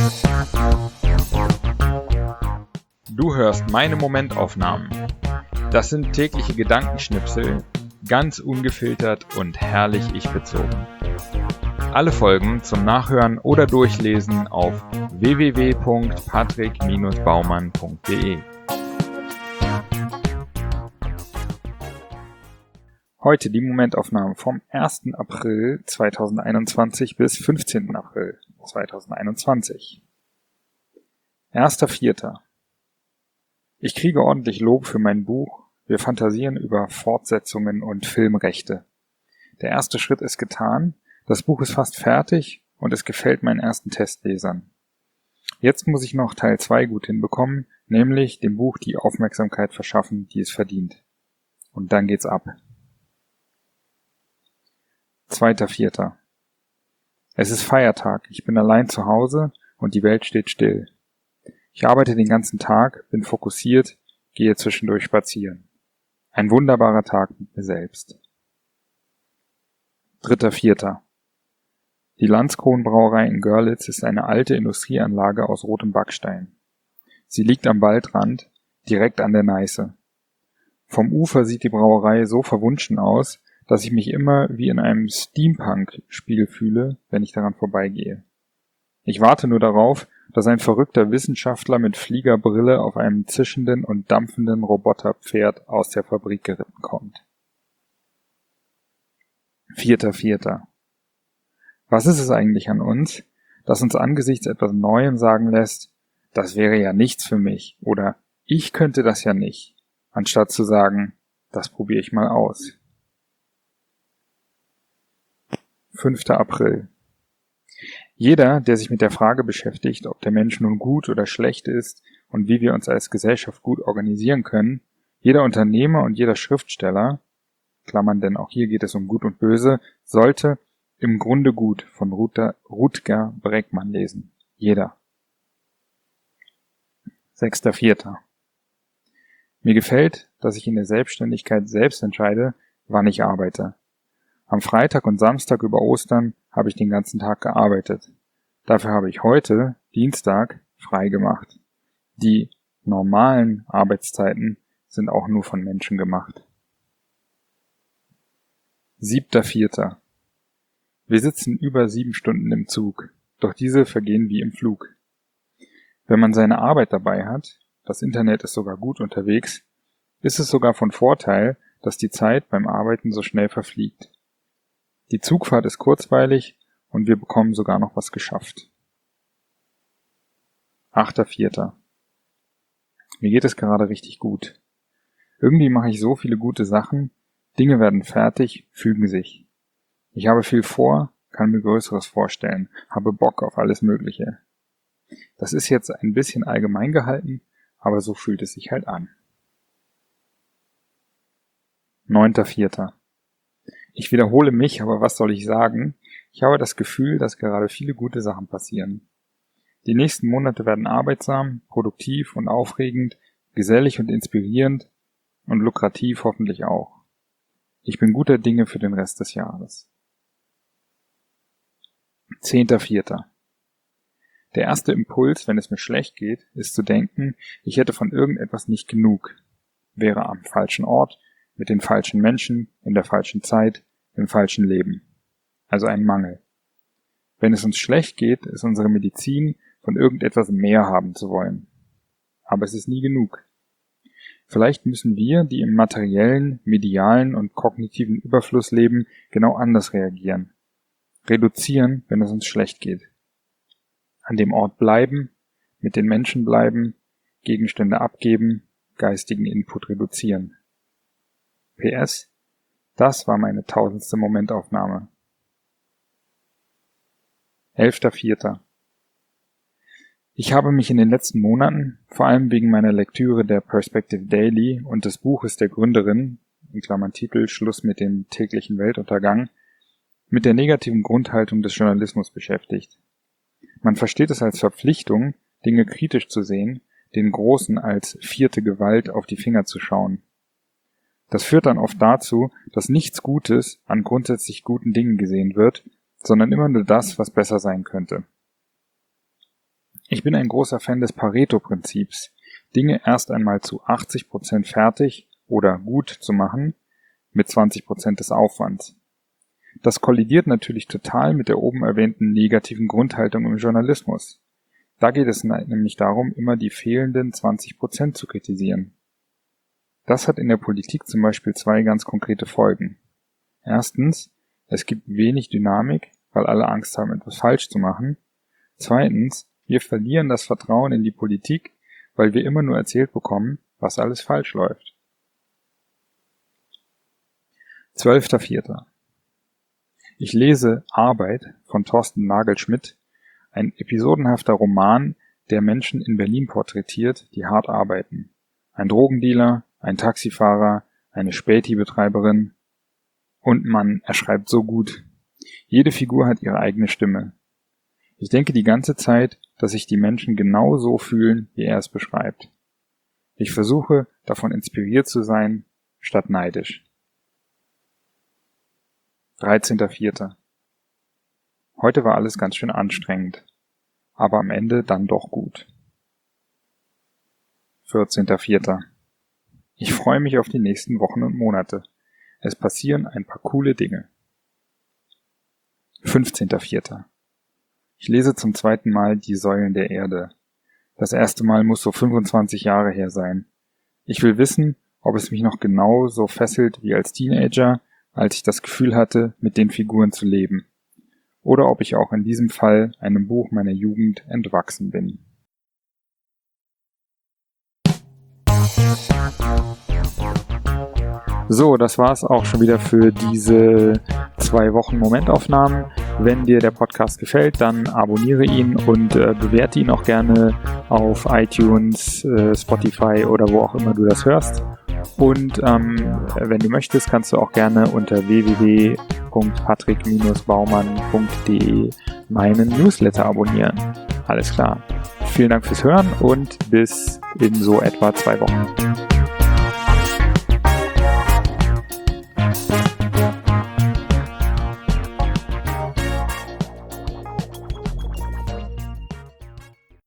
Du hörst meine Momentaufnahmen. Das sind tägliche Gedankenschnipsel, ganz ungefiltert und herrlich ich-bezogen. Alle Folgen zum Nachhören oder Durchlesen auf www.patrick-baumann.de. Heute die Momentaufnahme vom 1. April 2021 bis 15. April 2021. 1.4. Ich kriege ordentlich Lob für mein Buch. Wir fantasieren über Fortsetzungen und Filmrechte. Der erste Schritt ist getan. Das Buch ist fast fertig und es gefällt meinen ersten Testlesern. Jetzt muss ich noch Teil 2 gut hinbekommen, nämlich dem Buch die Aufmerksamkeit verschaffen, die es verdient. Und dann geht's ab. 2.4. Es ist Feiertag. Ich bin allein zu Hause und die Welt steht still. Ich arbeite den ganzen Tag, bin fokussiert, gehe zwischendurch spazieren. Ein wunderbarer Tag mit mir selbst. 3.4. Die Landskronenbrauerei in Görlitz ist eine alte Industrieanlage aus rotem Backstein. Sie liegt am Waldrand, direkt an der Neiße. Vom Ufer sieht die Brauerei so verwunschen aus, dass ich mich immer wie in einem Steampunk-Spiel fühle, wenn ich daran vorbeigehe. Ich warte nur darauf, dass ein verrückter Wissenschaftler mit Fliegerbrille auf einem zischenden und dampfenden Roboterpferd aus der Fabrik geritten kommt. 4.4. Was ist es eigentlich an uns, das uns angesichts etwas Neuem sagen lässt, das wäre ja nichts für mich oder ich könnte das ja nicht, anstatt zu sagen, das probiere ich mal aus. 5. April. Jeder, der sich mit der Frage beschäftigt, ob der Mensch nun gut oder schlecht ist und wie wir uns als Gesellschaft gut organisieren können, jeder Unternehmer und jeder Schriftsteller, Klammern, denn auch hier geht es um Gut und Böse, sollte Im Grunde gut von Rutger Bregmann lesen. Jeder. 6.4. Mir gefällt, dass ich in der Selbstständigkeit selbst entscheide, wann ich arbeite. Am Freitag und Samstag über Ostern habe ich den ganzen Tag gearbeitet. Dafür habe ich heute, Dienstag, frei gemacht. Die normalen Arbeitszeiten sind auch nur von Menschen gemacht. 7.4. Wir sitzen über 7 Stunden im Zug, doch diese vergehen wie im Flug. Wenn man seine Arbeit dabei hat, das Internet ist sogar gut unterwegs, ist es sogar von Vorteil, dass die Zeit beim Arbeiten so schnell verfliegt. Die Zugfahrt ist kurzweilig und wir bekommen sogar noch was geschafft. 8.4. Mir geht es gerade richtig gut. Irgendwie mache ich so viele gute Sachen, Dinge werden fertig, fügen sich. Ich habe viel vor, kann mir Größeres vorstellen, habe Bock auf alles Mögliche. Das ist jetzt ein bisschen allgemein gehalten, aber so fühlt es sich halt an. 9.4. Ich wiederhole mich, aber was soll ich sagen? Ich habe das Gefühl, dass gerade viele gute Sachen passieren. Die nächsten Monate werden arbeitsam, produktiv und aufregend, gesellig und inspirierend und lukrativ hoffentlich auch. Ich bin guter Dinge für den Rest des Jahres. 10.4. Der erste Impuls, wenn es mir schlecht geht, ist zu denken, ich hätte von irgendetwas nicht genug, wäre am falschen Ort, mit den falschen Menschen, in der falschen Zeit, im falschen Leben. Also ein Mangel. Wenn es uns schlecht geht, ist unsere Medizin, von irgendetwas mehr haben zu wollen. Aber es ist nie genug. Vielleicht müssen wir, die im materiellen, medialen und kognitiven Überfluss leben, genau anders reagieren. Reduzieren, wenn es uns schlecht geht. An dem Ort bleiben, mit den Menschen bleiben, Gegenstände abgeben, geistigen Input reduzieren. PS, das war meine 1000. Momentaufnahme. 11.4. Ich habe mich in den letzten Monaten, vor allem wegen meiner Lektüre der Perspective Daily und des Buches der Gründerin, in Klammern Titel Schluss mit dem täglichen Weltuntergang, mit der negativen Grundhaltung des Journalismus beschäftigt. Man versteht es als Verpflichtung, Dinge kritisch zu sehen, den Großen als vierte Gewalt auf die Finger zu schauen. Das führt dann oft dazu, dass nichts Gutes an grundsätzlich guten Dingen gesehen wird, sondern immer nur das, was besser sein könnte. Ich bin ein großer Fan des Pareto-Prinzips, Dinge erst einmal zu 80% fertig oder gut zu machen, mit 20% des Aufwands. Das kollidiert natürlich total mit der oben erwähnten negativen Grundhaltung im Journalismus. Da geht es nämlich darum, immer die fehlenden 20% zu kritisieren. Das hat in der Politik zum Beispiel 2 ganz konkrete Folgen. Erstens, es gibt wenig Dynamik, weil alle Angst haben, etwas falsch zu machen. Zweitens, wir verlieren das Vertrauen in die Politik, weil wir immer nur erzählt bekommen, was alles falsch läuft. 12.04. Ich lese Arbeit von Thorsten Nagelschmidt, ein episodenhafter Roman, der Menschen in Berlin porträtiert, die hart arbeiten. Ein Drogendealer, ein Taxifahrer, eine Späti-Betreiberin. Und Mann, er schreibt so gut. Jede Figur hat ihre eigene Stimme. Ich denke die ganze Zeit, dass sich die Menschen genau so fühlen, wie er es beschreibt. Ich versuche, davon inspiriert zu sein, statt neidisch. 13.04. Heute war alles ganz schön anstrengend, aber am Ende dann doch gut. 14.04. Ich freue mich auf die nächsten Wochen und Monate. Es passieren ein paar coole Dinge. 15.04. Ich lese zum 2. Mal Die Säulen der Erde. Das erste Mal muss so 25 Jahre her sein. Ich will wissen, ob es mich noch genau so fesselt wie als Teenager, als ich das Gefühl hatte, mit den Figuren zu leben. Oder ob ich auch in diesem Fall einem Buch meiner Jugend entwachsen bin. So, das war's auch schon wieder für diese 2 Wochen Momentaufnahmen. Wenn dir der Podcast gefällt, dann abonniere ihn und bewerte ihn auch gerne auf iTunes, Spotify oder wo auch immer du das hörst. Und wenn du möchtest, kannst du auch gerne unter www.patrick-baumann.de meinen Newsletter abonnieren. Alles klar. Vielen Dank fürs Hören und bis in so etwa 2 Wochen.